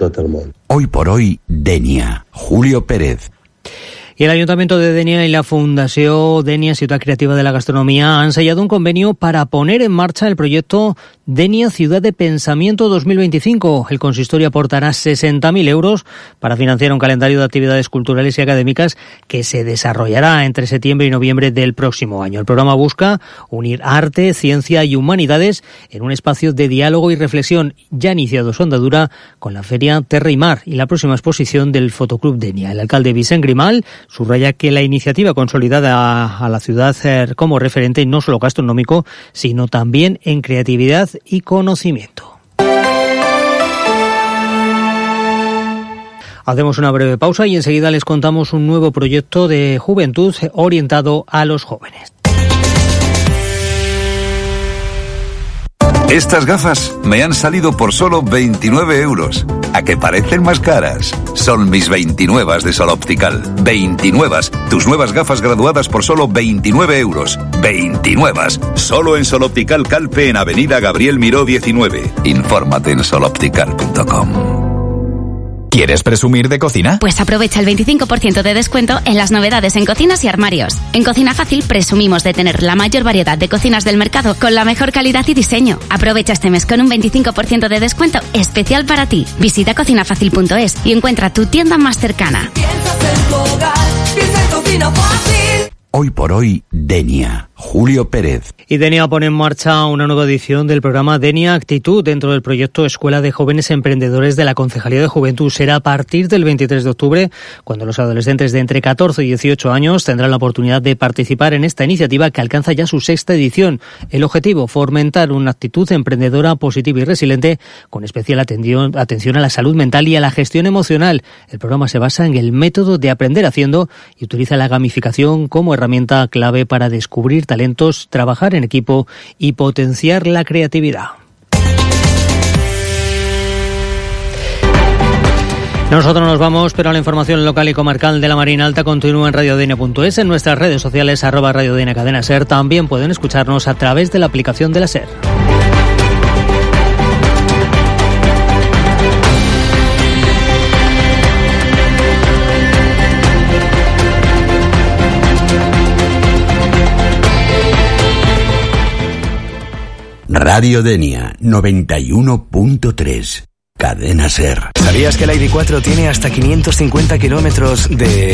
tot el món. Hoy por hoy, Denia. Julio Pérez. Y el Ayuntamiento de Denia y la Fundació Denia Ciutat Creativa de la Gastronomía han sellado un convenio para poner en marcha el proyecto Denia Ciudad de Pensamiento 2025. El consistorio aportará 60.000 euros para financiar un calendario de actividades culturales y académicas que se desarrollará entre septiembre y noviembre del próximo año. El programa busca unir arte, ciencia y humanidades en un espacio de diálogo y reflexión, ya iniciado su andadura con la Feria Terra y Mar y la próxima exposición del Fotoclub Denia. El alcalde Vicent Grimal subraya que la iniciativa consolidada a la ciudad como referente no solo gastronómico, sino también en creatividad y conocimiento. Hacemos una breve pausa y enseguida les contamos un nuevo proyecto de juventud orientado a los jóvenes. Estas gafas me han salido por solo 29 euros. ¿A que parecen más caras? Son mis 29 de Sol Optical. 29. Tus nuevas gafas graduadas por solo 29 euros. 29. Solo en Sol Optical Calpe en Avenida Gabriel Miró 19. Infórmate en soloptical.com. ¿Quieres presumir de cocina? Pues aprovecha el 25% de descuento en las novedades en cocinas y armarios. En Cocina Fácil presumimos de tener la mayor variedad de cocinas del mercado con la mejor calidad y diseño. Aprovecha este mes con un 25% de descuento especial para ti. Visita cocinafacil.es y encuentra tu tienda más cercana. Hoy por hoy, Denia. Julio Pérez. Y Denia pone en marcha una nueva edición del programa Denia Actitud dentro del proyecto Escuela de Jóvenes Emprendedores de la Concejalía de Juventud. Será a partir del 23 de octubre, cuando los adolescentes de entre 14 y 18 años tendrán la oportunidad de participar en esta iniciativa que alcanza ya su 6ª edición. El objetivo, fomentar una actitud emprendedora, positiva y resiliente, con especial atención a la salud mental y a la gestión emocional. El programa se basa en el método de aprender haciendo y utiliza la gamificación como herramienta clave para descubrir talentos, trabajar en equipo y potenciar la creatividad. Nosotros nos vamos, pero la información local y comarcal de la Marina Alta continúa en radiodenia.es, en nuestras redes sociales @radiodenia cadena SER. También pueden escucharnos a través de la aplicación de la SER. Radio Denia 91.3. Cadena SER. ¿Sabías que el ID4 tiene hasta 550 kilómetros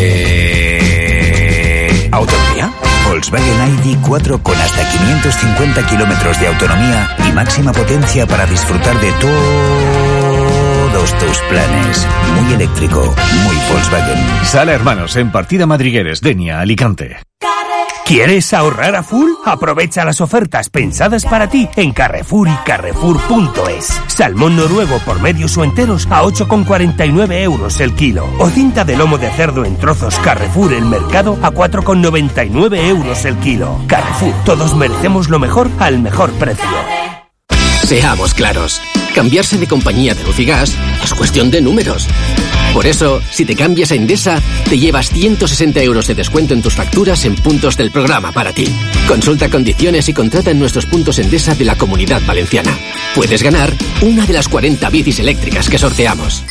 de autonomía? Volkswagen ID4 con hasta 550 kilómetros de autonomía y máxima potencia para disfrutar de todos tus planes. Muy eléctrico, muy Volkswagen. Sala Hermanos en Partida Madrigueres, Denia, Alicante. ¿Quieres ahorrar a full? Aprovecha las ofertas pensadas para ti en Carrefour y Carrefour.es. Salmón noruego por medios o enteros a 8,49 euros el kilo. O cinta de lomo de cerdo en trozos Carrefour El Mercado a 4,99 euros el kilo. Carrefour, todos merecemos lo mejor al mejor precio. Seamos claros, cambiarse de compañía de luz y gas es cuestión de números. Por eso, si te cambias a Endesa, te llevas 160 euros de descuento en tus facturas en puntos del programa para ti. Consulta condiciones y contrata en nuestros puntos Endesa de la Comunidad Valenciana. Puedes ganar una de las 40 bicis eléctricas que sorteamos.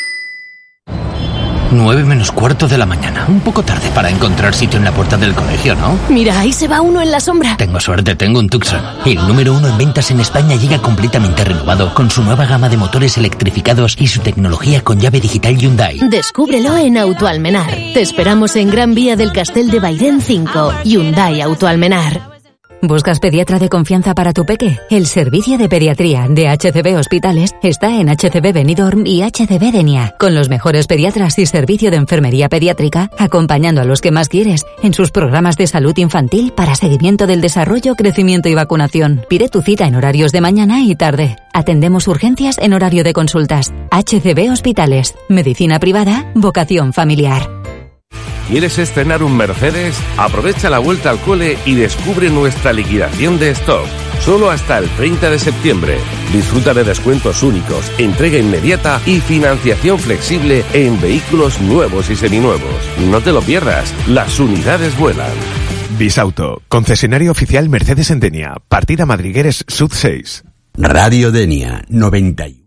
9 menos cuarto de la mañana. Un poco tarde para encontrar sitio en la puerta del colegio, ¿no? Mira, ahí se va uno en la sombra. Tengo suerte, tengo un Tucson. El número 1 en ventas en España llega completamente renovado con su nueva gama de motores electrificados y su tecnología con llave digital Hyundai. Descúbrelo en Autoalmenar. Te esperamos en Gran Vía del Castel de Bairén 5. Hyundai Autoalmenar. ¿Buscas pediatra de confianza para tu peque? El servicio de pediatría de HCB Hospitales está en HCB Benidorm y HCB Denia, con los mejores pediatras y servicio de enfermería pediátrica, acompañando a los que más quieres en sus programas de salud infantil para seguimiento del desarrollo, crecimiento y vacunación. Pide tu cita en horarios de mañana y tarde. Atendemos urgencias en horario de consultas. HCB Hospitales. Medicina privada, vocación familiar. ¿Quieres estrenar un Mercedes? Aprovecha la vuelta al cole y descubre nuestra liquidación de stock. Solo hasta el 30 de septiembre. Disfruta de descuentos únicos, entrega inmediata y financiación flexible en vehículos nuevos y seminuevos. No te lo pierdas, las unidades vuelan. Bisauto, concesionario oficial Mercedes en Denia, Partida Madrigueres Sud 6. Radio Denia 91.